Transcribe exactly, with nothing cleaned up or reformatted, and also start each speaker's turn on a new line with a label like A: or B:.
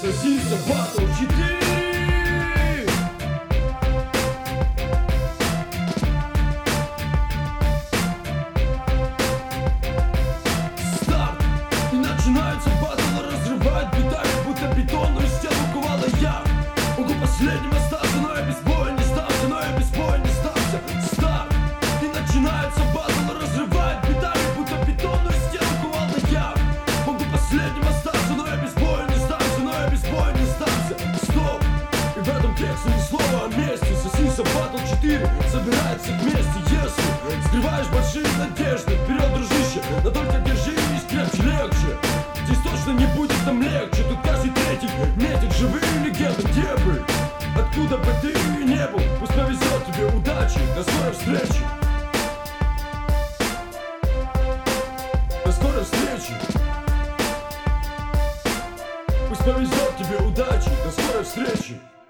A: Сосиса Батл четыре. Старт! И начинается батл, разрывает битами, будто бетонную стену ковала я. Могу последним остаться, но я без боя не сдамся, но я без боя не сдамся. Старт! И начинается батл, разрывает битами, будто бетонную стену ковала я. Могу последним остаться, но я без боя не сдамся, но я без боя не сдамся. Стоп! И в этом тексте ни слова о месте. Сосиса Батл четыре собирается вместе. Если скрываешь большие надежды, вперед, дружище, но только держись крепче, легче. Здесь точно не будет нам легче. Тут каждый третий метит живые легенды. Где бы, откуда бы ты не был, пусть повезет тебе, удачи, до скорой встречи. До скорой встречи. Пусть повезет тебе, удачи, до скорой встречи.